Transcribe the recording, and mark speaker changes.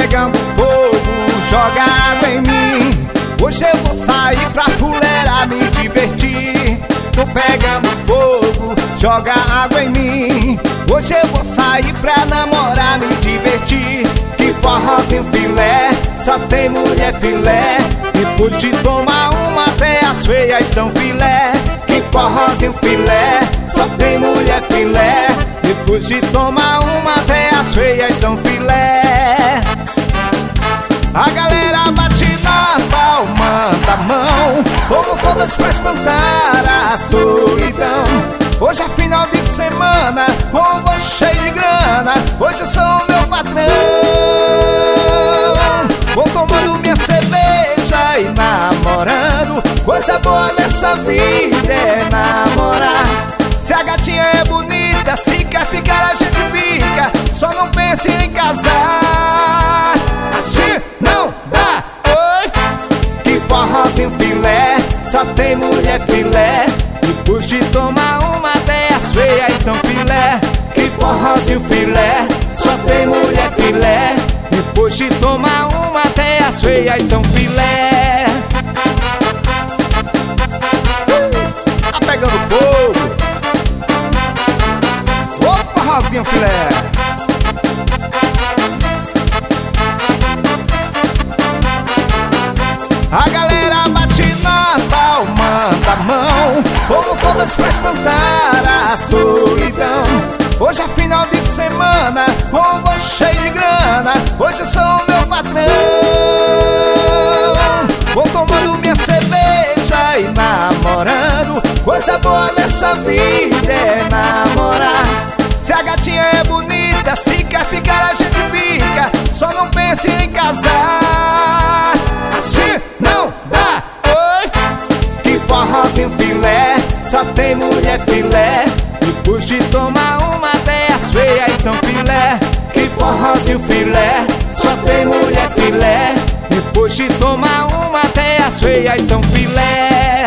Speaker 1: pegando fogo, joga água em mim. Hoje eu vou sair pra fuleira me divertir. Tô pegando fogo, joga água em mim. Hoje eu vou sair pra namorar, me divertir. Que forrozinho filé, só tem mulher filé. Depois de tomar uma até as feias são filé. Que forrozinho filé, só tem mulher filé. Depois de tomar uma até as feias são filé. A galera bate na palma da mão, como todas pra espantar a solidão. Hoje é final de semana, com o bolso cheio de grana. Hoje eu sou o meu patrão. Vou tomando minha cerveja e namorando. Coisa boa nessa vida é namorar. Se a gatinha é bonita, se quer ficar a gente fica. Só não pense em casar, assim não dá. Oi! Que forrozinho filé, só tem mulher filé. Depois de tomar uma até as feias são filé. Que forrozinho filé, só tem mulher filé. Depois de tomar uma até as feias são filé. Tá pegando fogo. Ô forrozinho filé. A galera bate na palma da mão, como todas pra espantar a solidão. Hoje é final de semana, com o bolso cheio de grana. Hoje eu sou o meu patrão. Vou tomando minha cerveja e namorando. Coisa boa nessa vida é namorar. Se a gatinha é bonita, se quer ficar a gente fica. Só não pense em casar, assim não dá. Oi! Que forrozinho filé, só tem mulher filé. Depois de tomar uma até as feias são filé. Que forrozinho filé, só tem mulher filé. Depois de tomar uma até as feias são filé.